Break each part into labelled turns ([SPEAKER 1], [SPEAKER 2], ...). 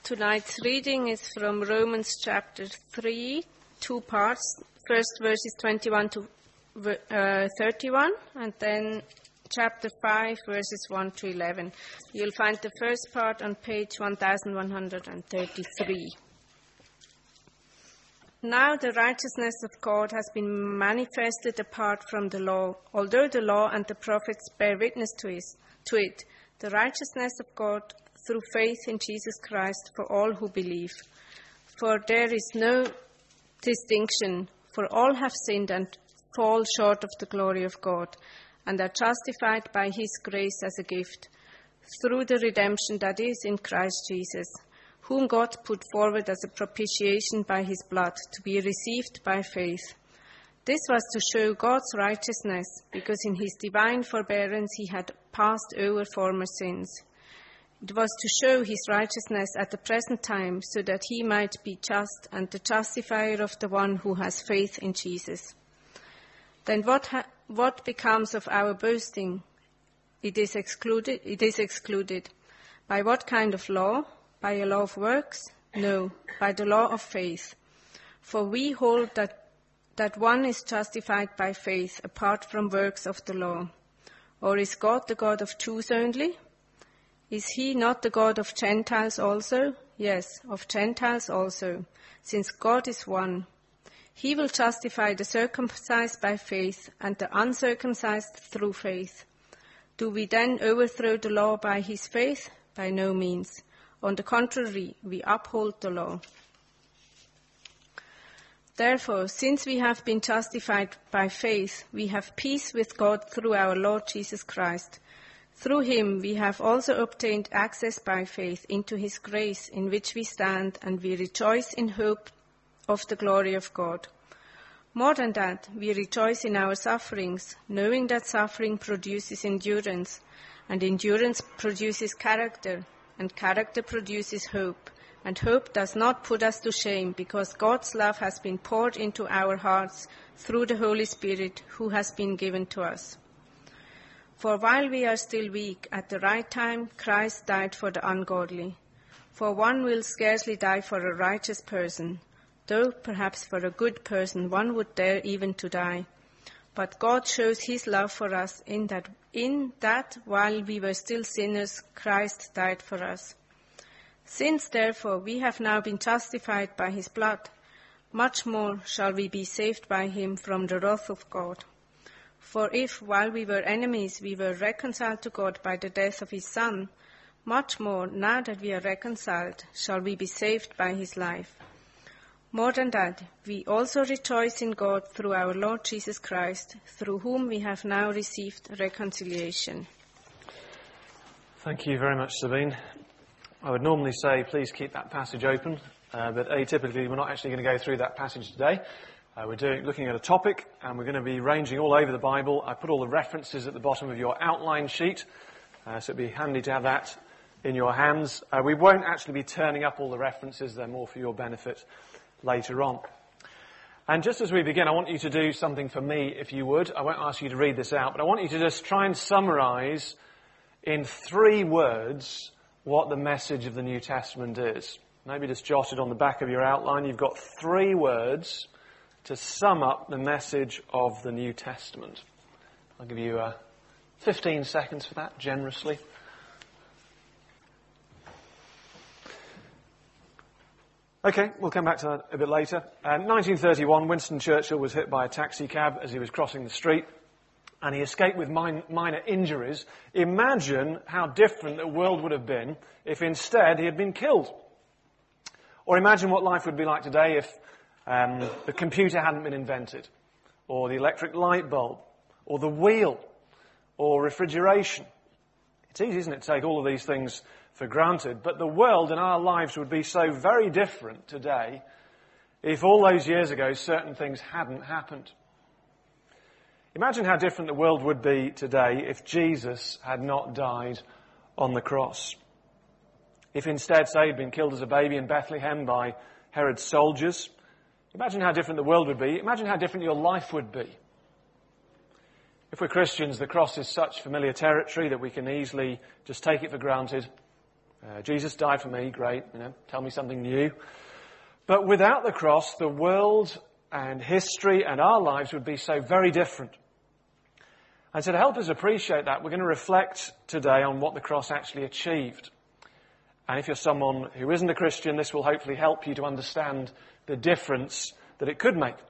[SPEAKER 1] Tonight's reading is from Romans chapter 3, two parts. First verses 21 to 31, and then chapter 5, verses 1 to 11. You'll find the first part on page 1133. Now the righteousness of God has been manifested apart from the law, although the law and the prophets bear witness to it, the righteousness of God through faith in Jesus Christ for all who believe. For there is no distinction, for all have sinned and fall short of the glory of God, and are justified by his grace as a gift, through the redemption that is in Christ Jesus, whom God put forward as a propitiation by his blood, to be received by faith. This was to show God's righteousness, because in his divine forbearance he had passed over former sins. It was to show his righteousness at the present time, so that he might be just and the justifier of the one who has faith in Jesus. Then what becomes of our boasting? It is excluded. By what kind of law? By a law of works? No, by the law of faith. For we hold that one is justified by faith apart from works of the law. Or is God the God of Jews only? Is he not the God of Gentiles also? Yes, of Gentiles also, since God is one. He will justify the circumcised by faith and the uncircumcised through faith. Do we then overthrow the law by his faith? By no means. On the contrary, we uphold the law. Therefore, since we have been justified by faith, we have peace with God through our Lord Jesus Christ. Through him we have also obtained access by faith into his grace, in which we stand, and we rejoice in hope of the glory of God. More than that, we rejoice in our sufferings, knowing that suffering produces endurance, and endurance produces character, and character produces hope. And hope does not put us to shame, because God's love has been poured into our hearts through the Holy Spirit who has been given to us. For while we are still weak, at the right time Christ died for the ungodly. For one will scarcely die for a righteous person, though perhaps for a good person one would dare even to die. But God shows his love for us in that while we were still sinners, Christ died for us. Since therefore we have now been justified by his blood, much more shall we be saved by him from the wrath of God. For if, while we were enemies, we were reconciled to God by the death of his Son, much more, now that we are reconciled, shall we be saved by his life. More than that, we also rejoice in God through our Lord Jesus Christ, through whom we have now received reconciliation.
[SPEAKER 2] Thank you very much, Sabine. I would normally say please keep that passage open, but atypically we're not actually going to go through that passage today. We're looking at a topic, and we're going to be ranging all over the Bible. I put all the references at the bottom of your outline sheet, so it'd be handy to have that in your hands. We won't actually be turning up all the references. They're more for your benefit later on. And just as we begin, I want you to do something for me, if you would. I won't ask you to read this out, but I want you to just try and summarize in 3 words what the message of the New Testament is. Maybe just jot it on the back of your outline. You've got 3 words to sum up the message of the New Testament. I'll give you 15 seconds for that, generously. Okay, we'll come back to that a bit later. 1931, Winston Churchill was hit by a taxi cab as he was crossing the street, and he escaped with minor injuries. Imagine how different the world would have been if instead he had been killed. Or imagine what life would be like today if the computer hadn't been invented, or the electric light bulb, or the wheel, or refrigeration. It's easy, isn't it, to take all of these things for granted, but the world and our lives would be so very different today if all those years ago certain things hadn't happened. Imagine how different the world would be today if Jesus had not died on the cross. If instead, say, he'd been killed as a baby in Bethlehem by Herod's soldiers. Imagine how different the world would be. Imagine how different your life would be. If we're Christians, the cross is such familiar territory that we can easily just take it for granted Jesus died for me, great, tell me something new. But without the cross, the world and history and our lives would be so very different. And so to help us appreciate that, we're going to reflect today on what the cross actually achieved. And if you're someone who isn't a Christian, this will hopefully help you to understand the difference that it could make.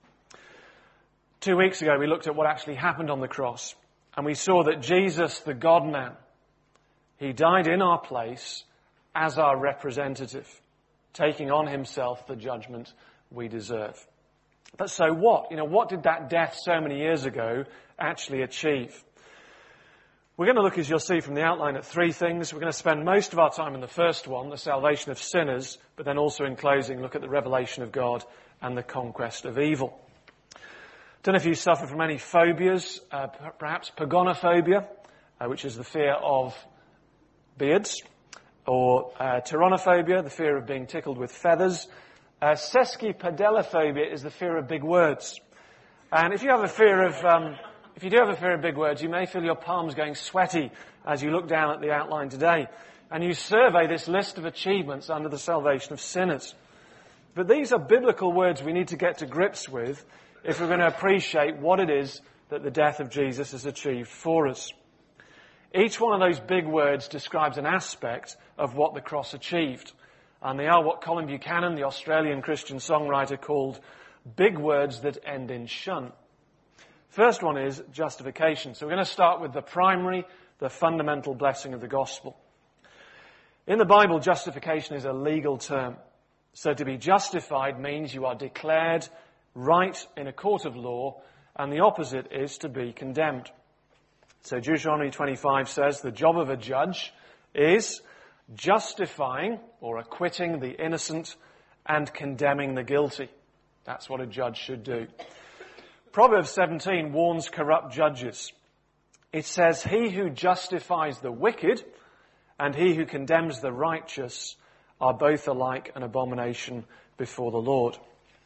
[SPEAKER 2] 2 weeks ago, we looked at what actually happened on the cross. And we saw that Jesus, the God-man, he died in our place as our representative, taking on himself the judgment we deserve. But so what? What did that death so many years ago actually achieve? We're going to look, as you'll see from the outline, at three things. We're going to spend most of our time in the first one, the salvation of sinners, but then also in closing, look at the revelation of God and the conquest of evil. Don't know if you suffer from any phobias, perhaps pagonophobia, which is the fear of beards, or pteronophobia, the fear of being tickled with feathers. Sesquipedelophobia is the fear of big words. And if you have a fear of, if you do have a fear of big words, you may feel your palms going sweaty as you look down at the outline today. And you survey this list of achievements under the salvation of sinners. But these are biblical words we need to get to grips with if we're going to appreciate what it is that the death of Jesus has achieved for us. Each one of those big words describes an aspect of what the cross achieved. And they are what Colin Buchanan, the Australian Christian songwriter, called big words that end in shun. First one is justification. So we're going to start with the primary, the fundamental blessing of the gospel. In the Bible, justification is a legal term. So to be justified means you are declared right in a court of law, and the opposite is to be condemned. So Deuteronomy 25 says the job of a judge is justifying or acquitting the innocent and condemning the guilty. That's what a judge should do. Proverbs 17 warns corrupt judges. It says, he who justifies the wicked and he who condemns the righteous are both alike an abomination before the Lord.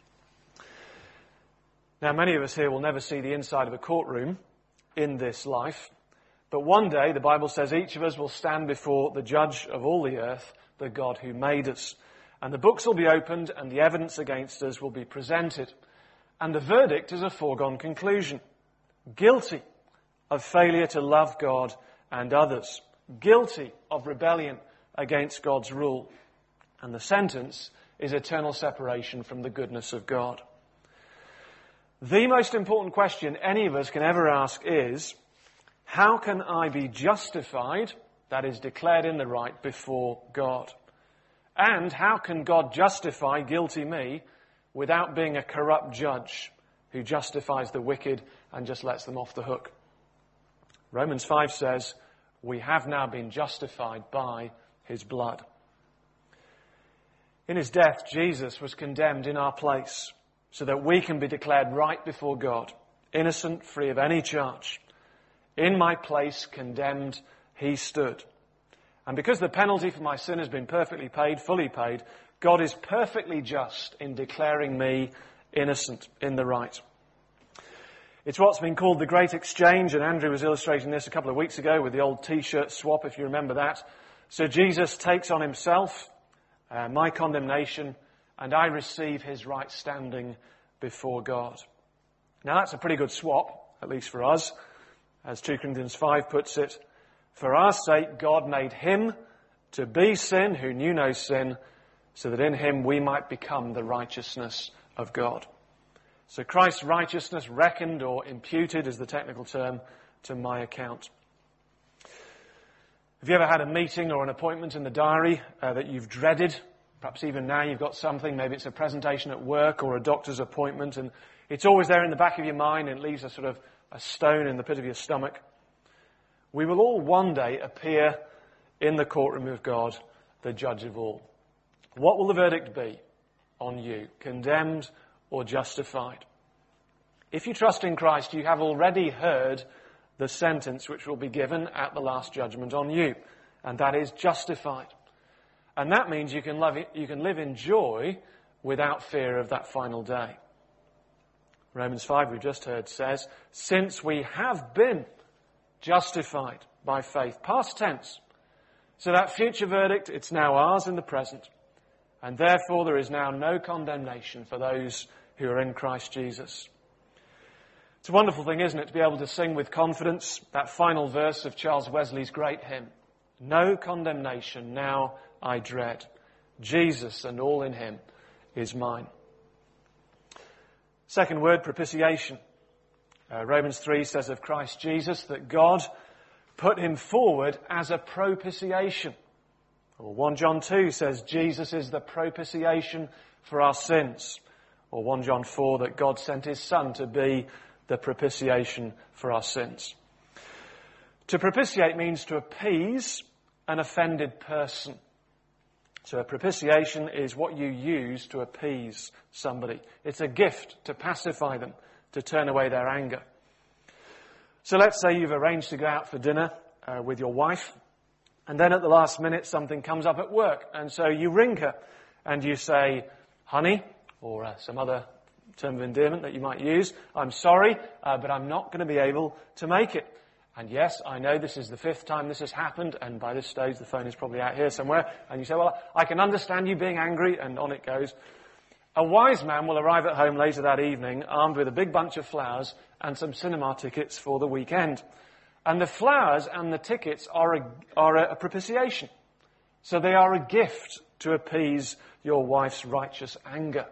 [SPEAKER 2] Now, many of us here will never see the inside of a courtroom in this life. But one day, the Bible says, each of us will stand before the judge of all the earth, the God who made us. And the books will be opened and the evidence against us will be presented. And the verdict is a foregone conclusion. Guilty of failure to love God and others. Guilty of rebellion against God's rule. And the sentence is eternal separation from the goodness of God. The most important question any of us can ever ask is, how can I be justified, that is, declared in the right before God? And how can God justify guilty me without being a corrupt judge who justifies the wicked and just lets them off the hook? Romans 5 says, we have now been justified by his blood. In his death, Jesus was condemned in our place so that we can be declared right before God, innocent, free of any charge. In my place, condemned, he stood. And because the penalty for my sin has been perfectly paid, fully paid, God is perfectly just in declaring me innocent, in the right. It's what's been called the Great Exchange, and Andrew was illustrating this a couple of weeks ago with the old T-shirt swap, if you remember that. So Jesus takes on himself my condemnation, and I receive his right standing before God. Now that's a pretty good swap, at least for us. As 2 Corinthians 5 puts it, for our sake God made him to be sin who knew no sin, so that in him we might become the righteousness of God. So Christ's righteousness reckoned or imputed is the technical term to my account. Have you ever had a meeting or an appointment in the diary that you've dreaded? Perhaps even now you've got something, maybe it's a presentation at work or a doctor's appointment, and it's always there in the back of your mind and it leaves a sort of a stone in the pit of your stomach. We will all one day appear in the courtroom of God, the judge of all. What will the verdict be on you, condemned or justified? If you trust in Christ, you have already heard the sentence which will be given at the last judgment on you, and that is justified. And that means you can live in joy without fear of that final day. Romans 5, we've just heard, says, since we have been justified by faith, past tense, So that future verdict, it's now ours in the present. And therefore there is now no condemnation for those who are in Christ Jesus. It's a wonderful thing, isn't it, to be able to sing with confidence that final verse of Charles Wesley's great hymn. No condemnation now I dread. Jesus and all in him is mine. Second word, propitiation. Romans 3 says of Christ Jesus that God put him forward as a propitiation. Or 1 John 2 says Jesus is the propitiation for our sins. Or 1 John 4 that God sent his Son to be the propitiation for our sins. To propitiate means to appease an offended person. So a propitiation is what you use to appease somebody. It's a gift to pacify them, to turn away their anger. So let's say you've arranged to go out for dinner with your wife, and then at the last minute something comes up at work, and so you ring her and you say, honey, or some other term of endearment that you might use, I'm sorry, but I'm not going to be able to make it. And yes, I know this is the 5th time this has happened, and by this stage the phone is probably out here somewhere, and you say, well, I can understand you being angry, and on it goes. A wise man will arrive at home later that evening, armed with a big bunch of flowers and some cinema tickets for the weekend. And the flowers and the tickets are a propitiation. So they are a gift to appease your wife's righteous anger.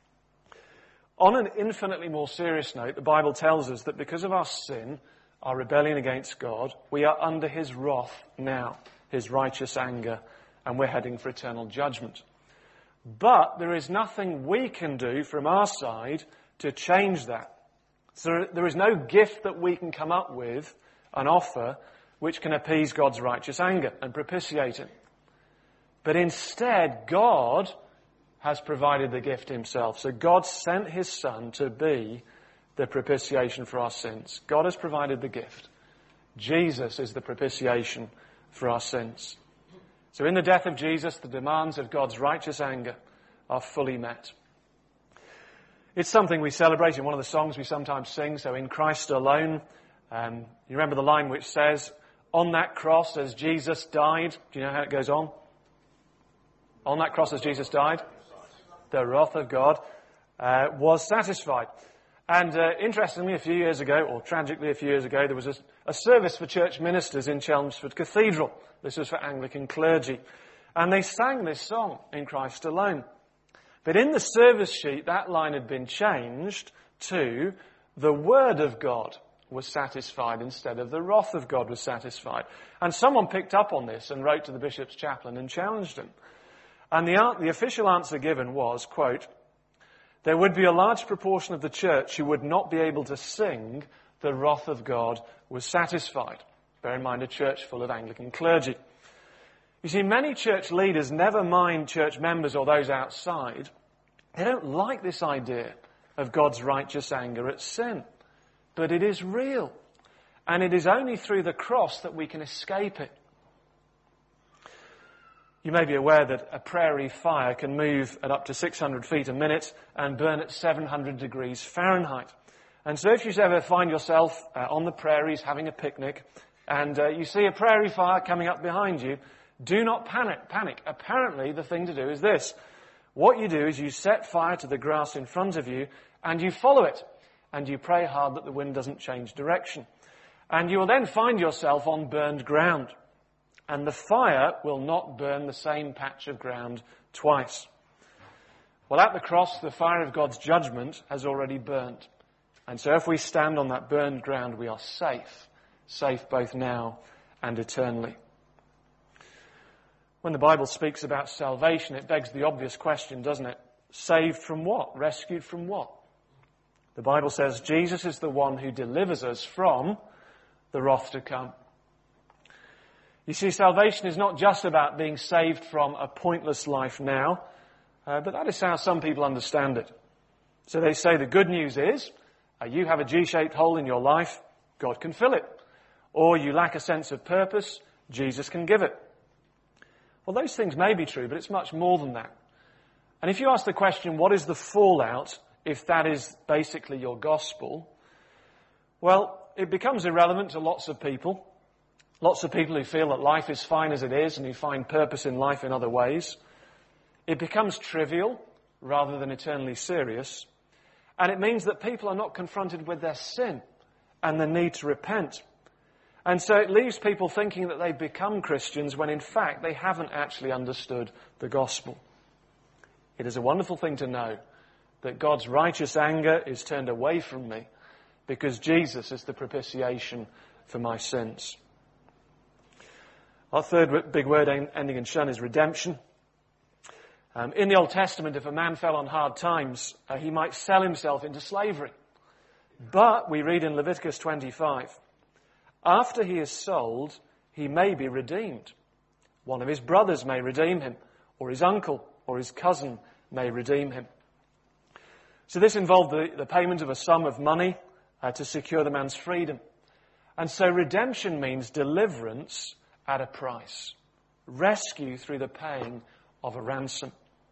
[SPEAKER 2] On an infinitely more serious note, the Bible tells us that because of our sin, our rebellion against God, we are under his wrath now, his righteous anger, and we're heading for eternal judgment. But there is nothing we can do from our side to change that. So there is no gift that we can come up with and offer which can appease God's righteous anger and propitiate him. But instead, God has provided the gift himself. So God sent his Son to be the propitiation for our sins. God has provided the gift. Jesus is the propitiation for our sins. So in the death of Jesus, the demands of God's righteous anger are fully met. It's something we celebrate in one of the songs we sometimes sing, so in Christ alone. You remember the line which says, on that cross as Jesus died. Do you know how it goes on? On that cross as Jesus died, the wrath of God was satisfied. And interestingly, a few years ago, or tragically a few years ago, there was a service for church ministers in Chelmsford Cathedral. This was for Anglican clergy. And they sang this song, In Christ Alone. But in the service sheet, that line had been changed to the Word of God was satisfied instead of the wrath of God was satisfied. And someone picked up on this and wrote to the bishop's chaplain and challenged him. And the official answer given was, quote, there would be a large proportion of the church who would not be able to sing the wrath of God was satisfied. Bear in mind a church full of Anglican clergy. You see, many church leaders never mind church members or those outside. They don't like this idea of God's righteous anger at sin. But it is real. And it is only through the cross that we can escape it. You may be aware that a prairie fire can move at up to 600 feet a minute and burn at 700 degrees Fahrenheit. And so if you ever find yourself on the prairies having a picnic and you see a prairie fire coming up behind you, do not panic. Apparently the thing to do is this. What you do is you set fire to the grass in front of you and you follow it. And you pray hard that the wind doesn't change direction. And you will then find yourself on burned ground. And the fire will not burn the same patch of ground twice. Well, at the cross, the fire of God's judgment has already burnt. And so if we stand on that burned ground, we are safe both now and eternally. When the Bible speaks about salvation, it begs the obvious question, doesn't it? Saved from what? Rescued from what? The Bible says Jesus is the one who delivers us from the wrath to come. You see, salvation is not just about being saved from a pointless life now, but that is how some people understand it. So they say the good news is, you have a G-shaped hole in your life, God can fill it. Or you lack a sense of purpose, Jesus can give it. Well, those things may be true, but it's much more than that. And if you ask the question, what is the fallout if that is basically your gospel? Well, it becomes irrelevant to lots of people. Lots of people who feel that life is fine as it is and who find purpose in life in other ways. It becomes trivial rather than eternally serious. And it means that people are not confronted with their sin and the need to repent. And so it leaves people thinking that they've become Christians when in fact they haven't actually understood the gospel. It is a wonderful thing to know that God's righteous anger is turned away from me because Jesus is the propitiation for my sins. Our third big word ending in shun is redemption. In the Old Testament, if a man fell on hard times, he might sell himself into slavery. But we read in Leviticus 25, after he is sold, he may be redeemed. One of his brothers may redeem him, or his uncle or his cousin may redeem him. So this involved the payment of a sum of money to secure the man's freedom. And so redemption means deliverance at a price. Rescue through the paying of a ransom.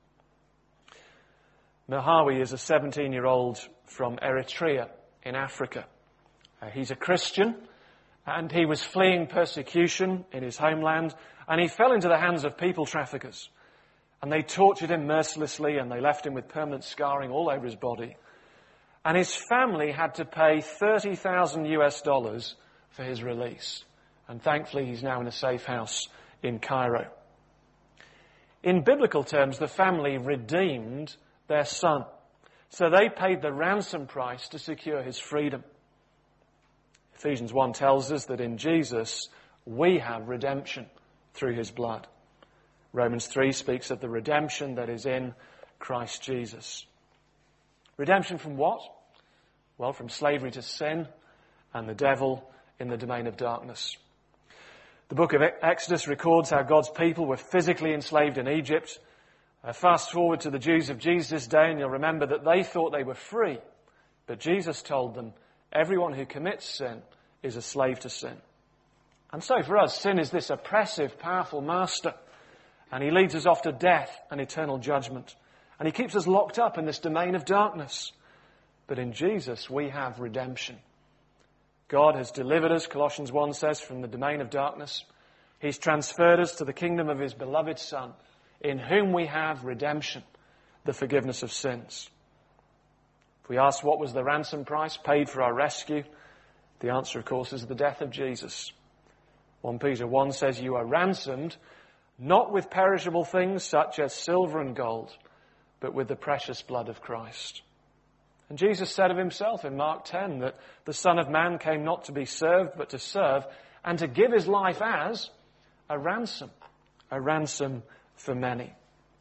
[SPEAKER 2] Mohawi is a 17-year-old from Eritrea in Africa. He's a Christian and he was fleeing persecution in his homeland and he fell into the hands of people traffickers. And they tortured him mercilessly and they left him with permanent scarring all over his body. And his family had to pay $30,000 for his release. And thankfully he's now in a safe house in Cairo. In biblical terms, the family redeemed their son. So they paid the ransom price to secure his freedom. Ephesians 1 tells us that in Jesus we have redemption through his blood. Romans 3 speaks of the redemption that is in Christ Jesus. Redemption from what? Well, from slavery to sin and the devil in the domain of darkness. The book of Exodus records how God's people were physically enslaved in Egypt. Fast forward to the Jews of Jesus' day and you'll remember that they thought they were free. But Jesus told them, everyone who commits sin is a slave to sin. And so for us, sin is this oppressive, powerful master. And he leads us off to death and eternal judgment. And he keeps us locked up in this domain of darkness. But in Jesus we have redemption. God has delivered us, Colossians 1 says, from the domain of darkness. He's transferred us to the kingdom of his beloved Son, in whom we have redemption, the forgiveness of sins. If we ask what was the ransom price paid for our rescue, the answer, of course, is the death of Jesus. 1 Peter 1 says, you are ransomed, not with perishable things such as silver and gold, but with the precious blood of Christ. And Jesus said of himself in Mark 10 that the Son of Man came not to be served, but to serve, and to give his life as a ransom for many.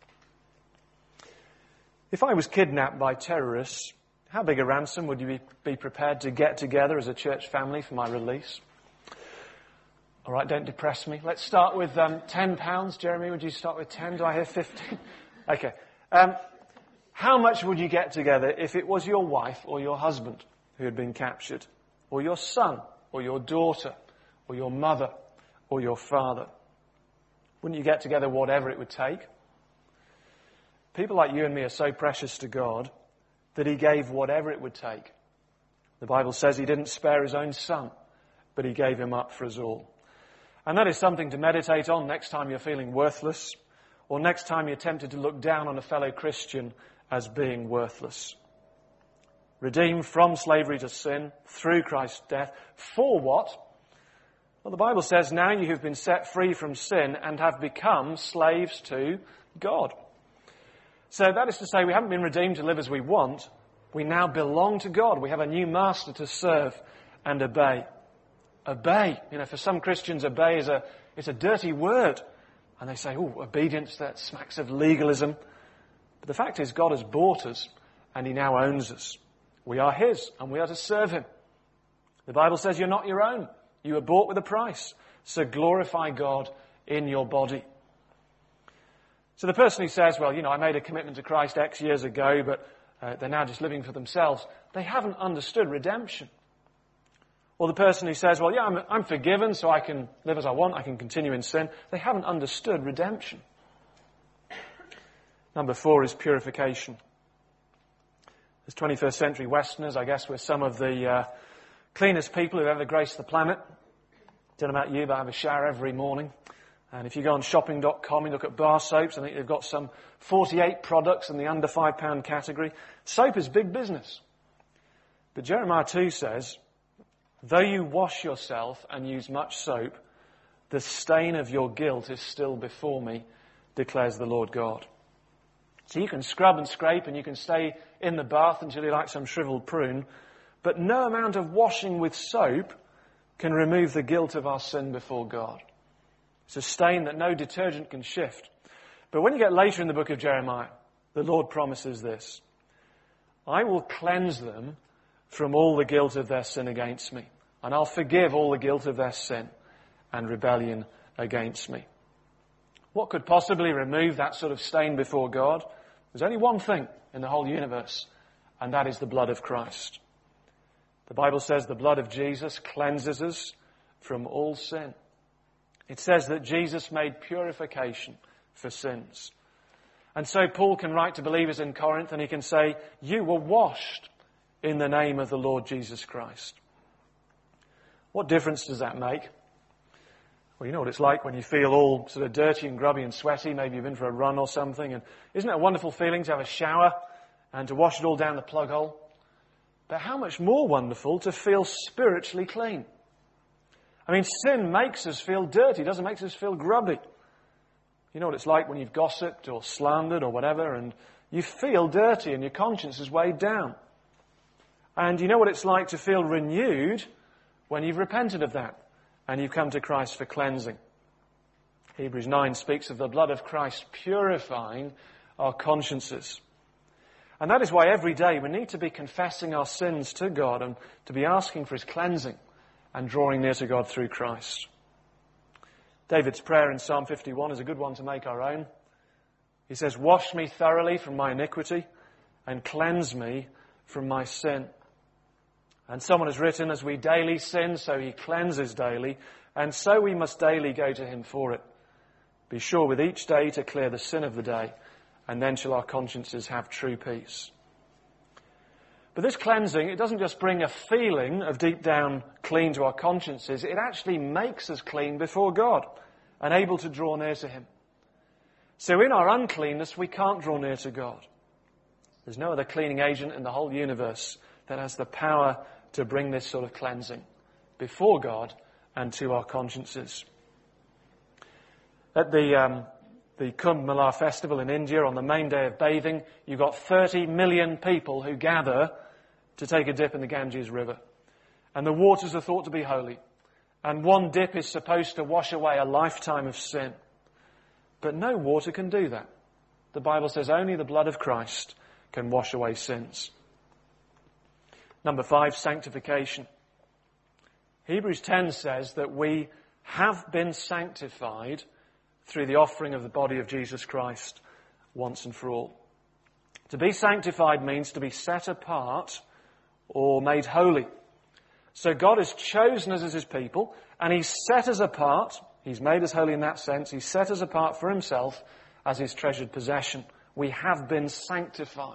[SPEAKER 2] If I was kidnapped by terrorists, how big a ransom would you be prepared to get together as a church family for my release? All right, don't depress me. Let's start with £10. Jeremy, would you start with 10? Do I hear 15? Okay. How much would you get together if it was your wife or your husband who had been captured, or your son, or your daughter, or your mother, or your father? Wouldn't you get together whatever it would take? People like you and me are so precious to God that he gave whatever it would take. The Bible says he didn't spare his own son, but he gave him up for us all. And that is something to meditate on next time you're feeling worthless, or next time you're tempted to look down on a fellow Christian as being worthless. Redeemed from slavery to sin through Christ's death. For what? Well, the Bible says, now you have been set free from sin and have become slaves to God. So that is to say, we haven't been redeemed to live as we want. We now belong to God. We have a new master to serve and obey. Obey. For some Christians, obey is a dirty word. And they say, obedience, that smacks of legalism. But the fact is, God has bought us and he now owns us. We are his and we are to serve him. The Bible says you're not your own. You were bought with a price. So glorify God in your body. So the person who says, I made a commitment to Christ X years ago, but they're now just living for themselves, they haven't understood redemption. Or the person who says, I'm forgiven, so I can live as I want, I can continue in sin. They haven't understood redemption. Number 4 is purification. As 21st century Westerners, I guess we're some of the cleanest people who've ever graced the planet. Don't know about you, but I have a shower every morning. And if you go on shopping.com and look at bar soaps, I think they've got some 48 products in the under £5 category. Soap is big business. But Jeremiah 2 says, though you wash yourself and use much soap, the stain of your guilt is still before me, declares the Lord God. So you can scrub and scrape and you can stay in the bath until you're like some shriveled prune, but no amount of washing with soap can remove the guilt of our sin before God. It's a stain that no detergent can shift. But when you get later in the book of Jeremiah, the Lord promises this: I will cleanse them from all the guilt of their sin against me, and I'll forgive all the guilt of their sin and rebellion against me. What could possibly remove that sort of stain before God? There's only one thing in the whole universe, and that is the blood of Christ. The Bible says the blood of Jesus cleanses us from all sin. It says that Jesus made purification for sins. And so Paul can write to believers in Corinth and he can say, you were washed in the name of the Lord Jesus Christ. What difference does that make? Well, you know what it's like when you feel all sort of dirty and grubby and sweaty. Maybe you've been for a run or something. And isn't it a wonderful feeling to have a shower and to wash it all down the plug hole? But how much more wonderful to feel spiritually clean. I mean, sin makes us feel dirty. It doesn't make us feel grubby. You know what it's like when you've gossiped or slandered or whatever, and you feel dirty and your conscience is weighed down. And you know what it's like to feel renewed when you've repented of that and you've come to Christ for cleansing. Hebrews 9 speaks of the blood of Christ purifying our consciences. And that is why every day we need to be confessing our sins to God and to be asking for His cleansing and drawing near to God through Christ. David's prayer in Psalm 51 is a good one to make our own. He says, wash me thoroughly from my iniquity and cleanse me from my sin. And someone has written, as we daily sin, so He cleanses daily, and so we must daily go to Him for it. Be sure with each day to clear the sin of the day, and then shall our consciences have true peace. But this cleansing, it doesn't just bring a feeling of deep down clean to our consciences, it actually makes us clean before God and able to draw near to Him. So in our uncleanness, we can't draw near to God. There's no other cleaning agent in the whole universe that has the power to bring this sort of cleansing before God and to our consciences. At the Kumbh Mela festival in India, on the main day of bathing, you've got 30 million people who gather to take a dip in the Ganges River. And the waters are thought to be holy. And one dip is supposed to wash away a lifetime of sin. But no water can do that. The Bible says only the blood of Christ can wash away sins. Number 5, sanctification. Hebrews 10 says that we have been sanctified through the offering of the body of Jesus Christ once and for all. To be sanctified means to be set apart or made holy. So God has chosen us as His people, and He's set us apart. He's made us holy in that sense. He's set us apart for Himself as His treasured possession. We have been sanctified.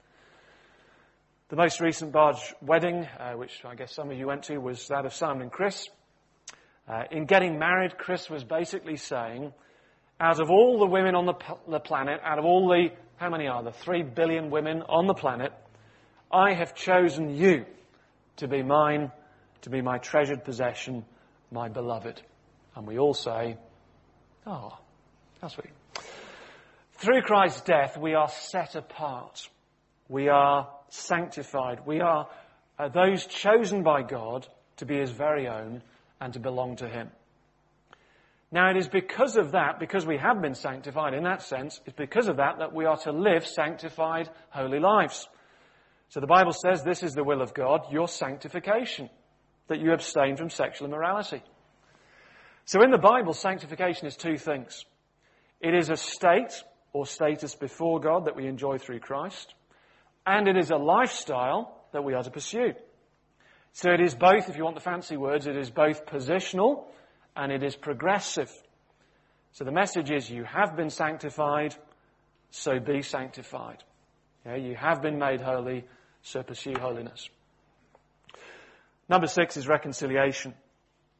[SPEAKER 2] The most recent Barge wedding, which I guess some of you went to, was that of Simon and Chris. In getting married, Chris was basically saying, out of all the women on the planet, out of all the, how many are there? 3 billion women on the planet, I have chosen you to be mine, to be my treasured possession, my beloved. And we all say, oh, how sweet. Through Christ's death, we are set apart. We are sanctified. We are those chosen by God to be His very own and to belong to Him. Now, it is because of that, because we have been sanctified in that sense, it's because of that that we are to live sanctified, holy lives. So the Bible says this is the will of God, your sanctification, that you abstain from sexual immorality. So in the Bible, sanctification is 2 things. It is a state or status before God that we enjoy through Christ, and it is a lifestyle that we are to pursue. So it is both, if you want the fancy words, it is both positional and it is progressive. So the message is you have been sanctified, so be sanctified. Yeah, you have been made holy, so pursue holiness. Number 6 is reconciliation.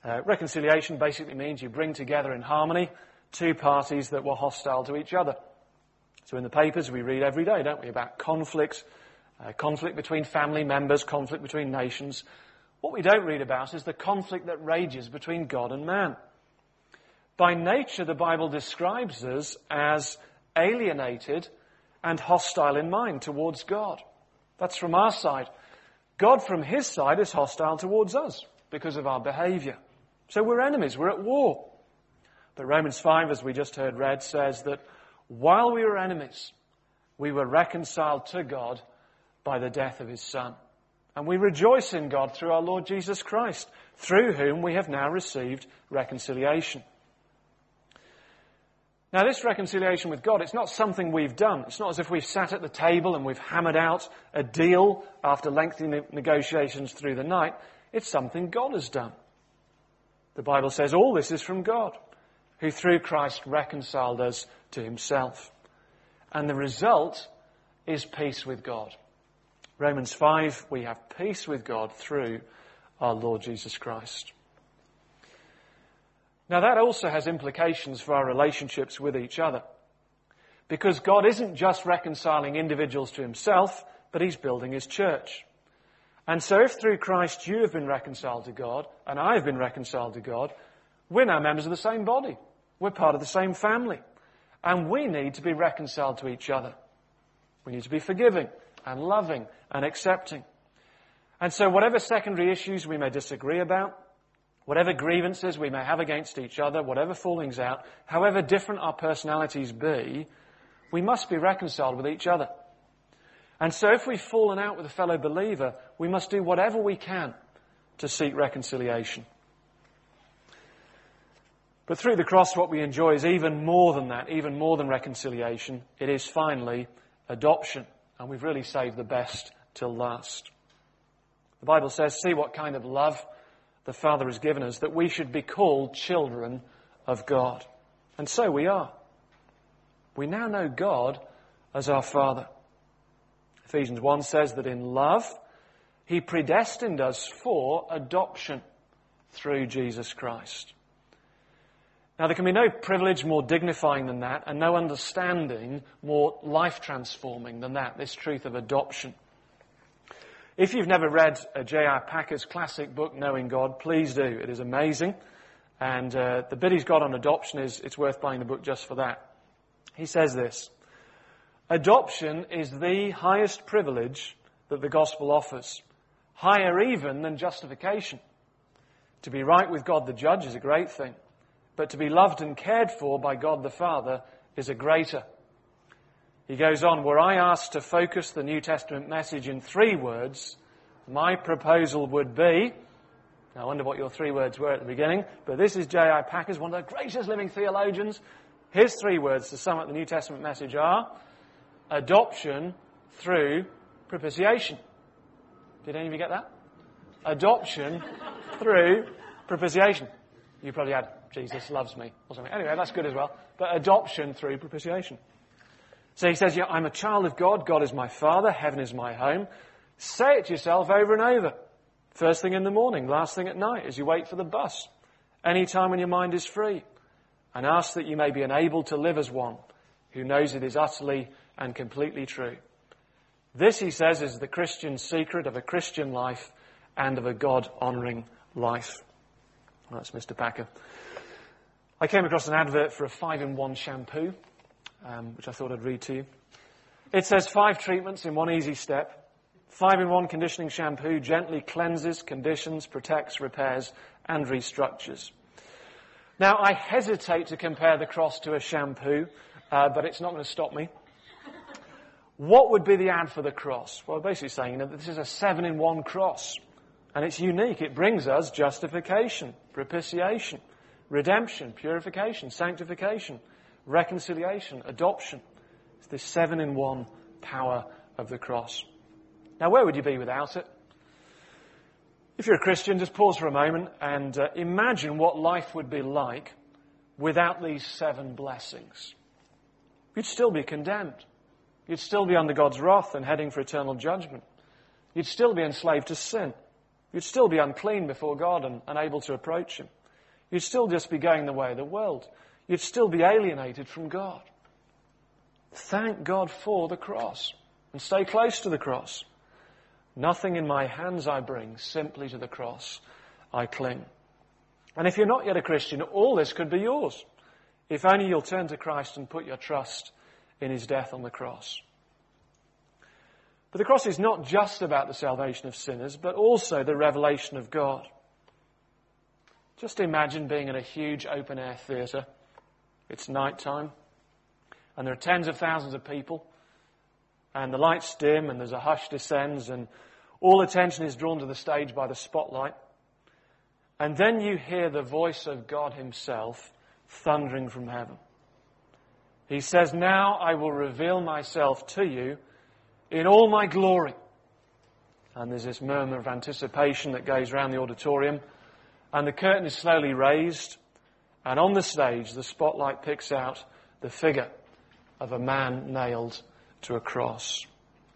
[SPEAKER 2] Reconciliation basically means you bring together in harmony two parties that were hostile to each other. So in the papers we read every day, don't we, about conflict between family members, conflict between nations. What we don't read about is the conflict that rages between God and man. By nature, the Bible describes us as alienated and hostile in mind towards God. That's from our side. God from his side is hostile towards us because of our behaviour. So we're enemies, we're at war. But Romans 5, as we just heard read, says that while we were enemies, we were reconciled to God by the death of his Son. And we rejoice in God through our Lord Jesus Christ, through whom we have now received reconciliation. Now, this reconciliation with God, it's not something we've done. It's not as if we've sat at the table and we've hammered out a deal after lengthy negotiations through the night. It's something God has done. The Bible says all this is from God, who through Christ reconciled us to himself. And the result is peace with God. Romans 5, we have peace with God through our Lord Jesus Christ. Now that also has implications for our relationships with each other. Because God isn't just reconciling individuals to himself, but he's building his church. And so if through Christ you have been reconciled to God, and I have been reconciled to God, we're now members of the same body. We're part of the same family. And we need to be reconciled to each other. We need to be forgiving and loving and accepting. And so whatever secondary issues we may disagree about, whatever grievances we may have against each other, whatever fallings out, however different our personalities be, we must be reconciled with each other. And so if we've fallen out with a fellow believer, we must do whatever we can to seek reconciliation. But through the cross, what we enjoy is even more than that, even more than reconciliation. It is finally adoption. And we've really saved the best till last. The Bible says, see what kind of love the Father has given us, that we should be called children of God. And so we are. We now know God as our Father. Ephesians 1 says that in love, he predestined us for adoption through Jesus Christ. Now, there can be no privilege more dignifying than that, and no understanding more life-transforming than that, this truth of adoption. If you've never read J.I. Packer's classic book, Knowing God, please do. It is amazing. And the bit he's got on adoption it's worth buying the book just for that. He says this: adoption is the highest privilege that the gospel offers, higher even than justification. To be right with God the judge is a great thing, but to be loved and cared for by God the Father is a greater. He goes on, were I asked to focus the New Testament message in 3 words, my proposal would be, I wonder what your 3 words were at the beginning, but this is J.I. Packer's, one of the greatest living theologians. His 3 words to sum up the New Testament message are, adoption through propitiation. Did any of you get that? Adoption through propitiation. You probably had, Jesus loves me, or something. Anyway, that's good as well. But adoption through propitiation. So he says, I'm a child of God. God is my Father. Heaven is my home. Say it to yourself over and over. First thing in the morning, last thing at night, as you wait for the bus. Any time when your mind is free. And ask that you may be enabled to live as one who knows it is utterly and completely true. This, he says, is the Christian secret of a Christian life and of a God-honouring life. Well, that's Mr. Packer. I came across an advert for a 5-in-1 shampoo, which I thought I'd read to you. It says 5 treatments in one easy step. 5-in-1 conditioning shampoo gently cleanses, conditions, protects, repairs, and restructures. Now, I hesitate to compare the cross to a shampoo, but it's not going to stop me. What would be the ad for the cross? Well, basically saying that this is a 7-in-1 cross, and it's unique. It brings us justification, propitiation, redemption, purification, sanctification, reconciliation, adoption. It's this 7-in-1 power of the cross. Now, where would you be without it? If you're a Christian, just pause for a moment and imagine what life would be like without these 7 blessings. You'd still be condemned. You'd still be under God's wrath and heading for eternal judgment. You'd still be enslaved to sin. You'd still be unclean before God and unable to approach Him. You'd still just be going the way of the world. You'd still be alienated from God. Thank God for the cross and stay close to the cross. Nothing in my hands I bring, simply to the cross I cling. And if you're not yet a Christian, all this could be yours, if only you'll turn to Christ and put your trust in His death on the cross. But the cross is not just about the salvation of sinners, but also the revelation of God. Just imagine being in a huge open-air theatre. It's night time, and there are tens of thousands of people, and the lights dim, and there's a hush descends, and all attention is drawn to the stage by the spotlight. And then you hear the voice of God Himself thundering from heaven. He says, "Now I will reveal myself to you in all my glory." And there's this murmur of anticipation that goes around the auditorium, and the curtain is slowly raised, and on the stage the spotlight picks out the figure of a man nailed to a cross.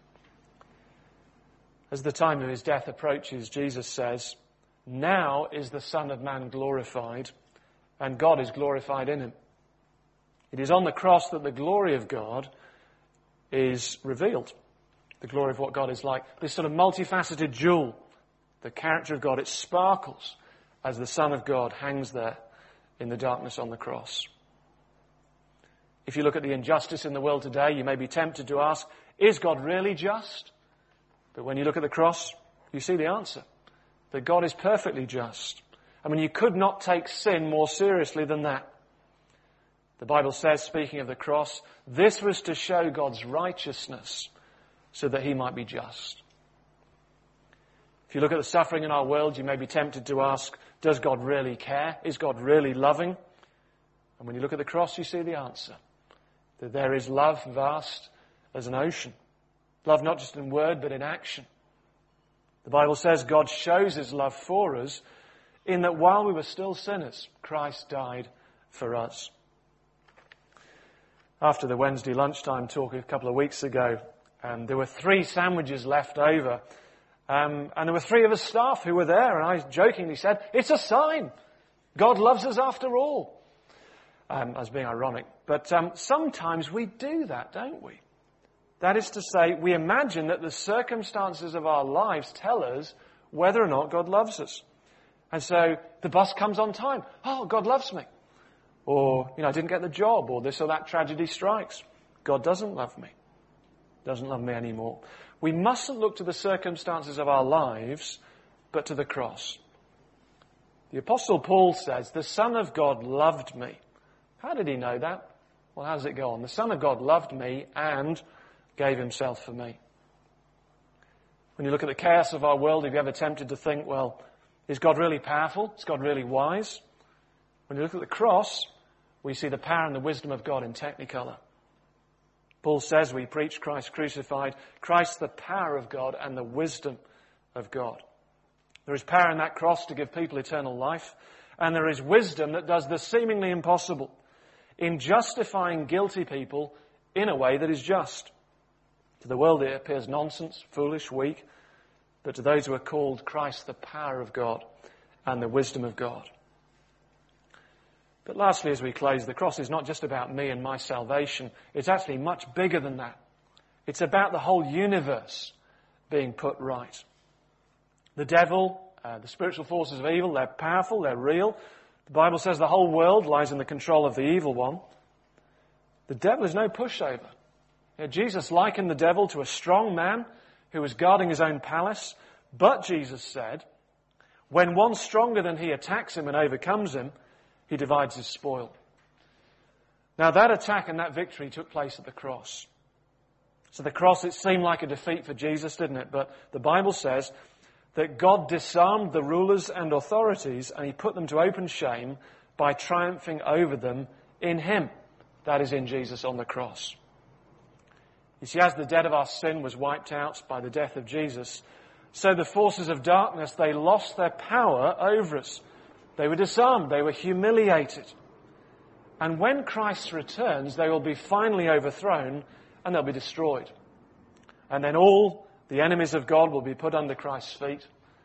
[SPEAKER 2] As the time of His death approaches, Jesus says, "Now is the Son of Man glorified, and God is glorified in Him." It is on the cross that the glory of God is revealed. The glory of what God is like. This sort of multifaceted jewel, the character of God, it sparkles as the Son of God hangs there in the darkness on the cross. If you look at the injustice in the world today, you may be tempted to ask, is God really just? But when you look at the cross, you see the answer. That God is perfectly just. I mean, you could not take sin more seriously than that. The Bible says, speaking of the cross, this was to show God's righteousness so that He might be just. If you look at the suffering in our world, you may be tempted to ask, does God really care? Is God really loving? And when you look at the cross, you see the answer. That there is love vast as an ocean. Love not just in word, but in action. The Bible says God shows His love for us in that while we were still sinners, Christ died for us. After the Wednesday lunchtime talk a couple of weeks ago, there were 3 sandwiches left over. And there were 3 of us staff who were there, and I jokingly said, it's a sign. God loves us after all. I was being ironic. But sometimes we do that, don't we? That is to say, we imagine that the circumstances of our lives tell us whether or not God loves us. And so the bus comes on time. Oh, God loves me. Or, I didn't get the job, or this or that tragedy strikes. God doesn't love me. Doesn't love me anymore. We mustn't look to the circumstances of our lives, but to the cross. The Apostle Paul says, the Son of God loved me. How did he know that? Well, how does it go on? The Son of God loved me and gave Himself for me. When you look at the chaos of our world, have you ever tempted to think, well, is God really powerful? Is God really wise? When you look at the cross, we see the power and the wisdom of God in technicolor. Paul says we preach Christ crucified, Christ the power of God and the wisdom of God. There is power in that cross to give people eternal life, and there is wisdom that does the seemingly impossible in justifying guilty people in a way that is just. To the world it appears nonsense, foolish, weak, but to those who are called, Christ the power of God and the wisdom of God. But lastly, as we close, the cross is not just about me and my salvation. It's actually much bigger than that. It's about the whole universe being put right. The devil, the spiritual forces of evil, they're powerful, they're real. The Bible says the whole world lies in the control of the evil one. The devil is no pushover. Jesus likened the devil to a strong man who was guarding his own palace. But Jesus said, when one stronger than he attacks him and overcomes him, he divides his spoil. Now that attack and that victory took place at the cross. So the cross, it seemed like a defeat for Jesus, didn't it? But the Bible says that God disarmed the rulers and authorities and He put them to open shame by triumphing over them in Him. That is in Jesus on the cross. You see, as the debt of our sin was wiped out by the death of Jesus, so the forces of darkness, they lost their power over us. They were disarmed. They were humiliated. And when Christ returns, they will be finally overthrown and they'll be destroyed. And then all the enemies of God will be put under Christ's feet.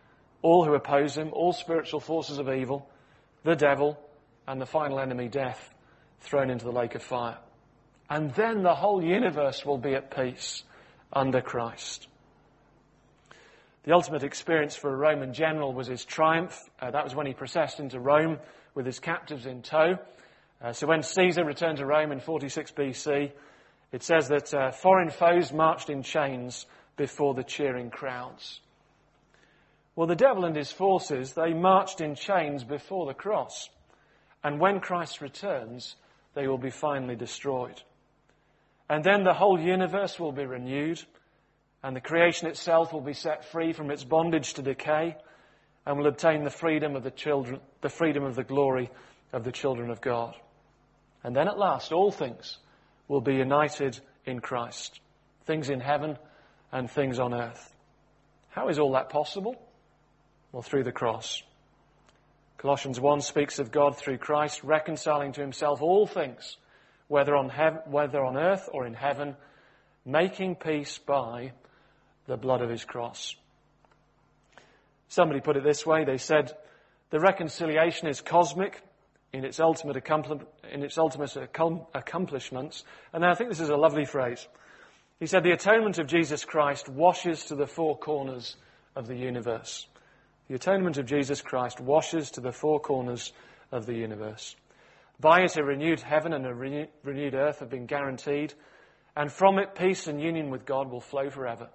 [SPEAKER 2] all who oppose him, all spiritual forces of evil, the devil, and the final enemy, death, thrown into the lake of fire. And then the whole universe will be at peace under Christ. The ultimate experience for a Roman general was his triumph. That was when he processed into Rome with his captives in tow. So when Caesar returned to Rome in 46 BC, it says that foreign foes marched in chains before the cheering crowds. Well, the devil and his forces, they marched in chains before the cross. And when Christ returns, they will be finally destroyed. And then the whole universe will be renewed, and the creation itself will be set free from its bondage to decay, and will obtain the freedom of the glory of the children of God. And then at last, all things will be united in Christ. Things in heaven and things on earth. How is all that possible? Well, through the cross. Colossians 1 speaks of God through Christ reconciling to himself all things, whether on earth or in heaven, making peace by the blood of his cross. Somebody put it this way. They said, the reconciliation is cosmic in its ultimate accomplishments. And I think this is a lovely phrase. He said, the atonement of Jesus Christ washes to the four corners of the universe. The atonement of Jesus Christ washes to the four corners of the universe. By it, a renewed heaven and a renewed earth have been guaranteed, and from it, peace and union with God will flow forever.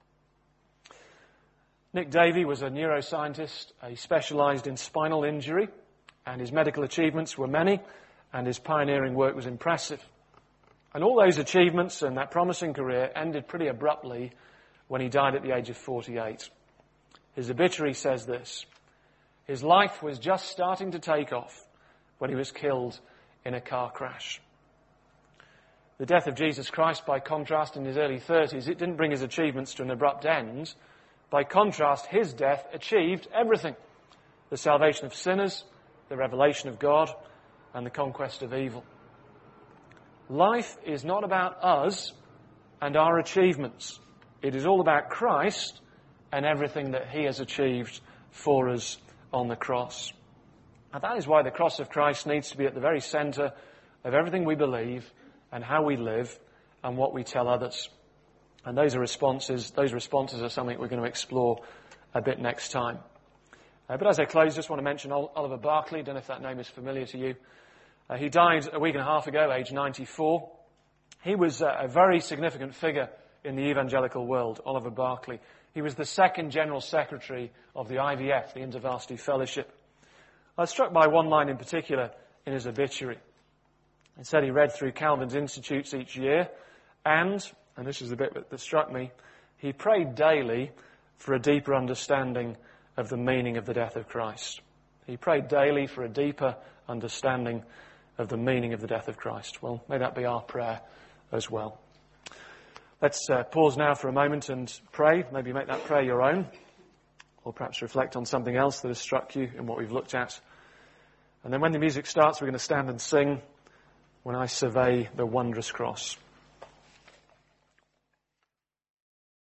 [SPEAKER 2] Nick Davey was a neuroscientist. He specialised in spinal injury, and his medical achievements were many, and his pioneering work was impressive. And all those achievements and that promising career ended pretty abruptly when he died at the age of 48. His obituary says this: his life was just starting to take off when he was killed in a car crash. The death of Jesus Christ, by contrast, in his early 30s, it didn't bring his achievements to an abrupt end. By contrast, his death achieved everything: the salvation of sinners, the revelation of God, and the conquest of evil. Life is not about us and our achievements. It is all about Christ and everything that he has achieved for us on the cross. And that is why the cross of Christ needs to be at the very centre of everything we believe and how we live and what we tell others. And those responses are something we're going to explore a bit next time. But as I close, I just want to mention Oliver Barclay. I don't know if that name is familiar to you. He died a week and a half ago, aged 94. He was a very significant figure in the evangelical world, Oliver Barclay. He was the second General Secretary of the IVF, the InterVarsity Fellowship. I was struck by one line in particular in his obituary. It said he read through Calvin's Institutes each year, and this is the bit that struck me, he prayed daily for a deeper understanding of the meaning of the death of Christ. He prayed daily for a deeper understanding of the meaning of the death of Christ. Well, may that be our prayer as well. Let's pause now for a moment and pray. Maybe make that prayer your own, or perhaps reflect on something else that has struck you in what we've looked at. And then when the music starts, we're going to stand and sing, "When I Survey the Wondrous Cross."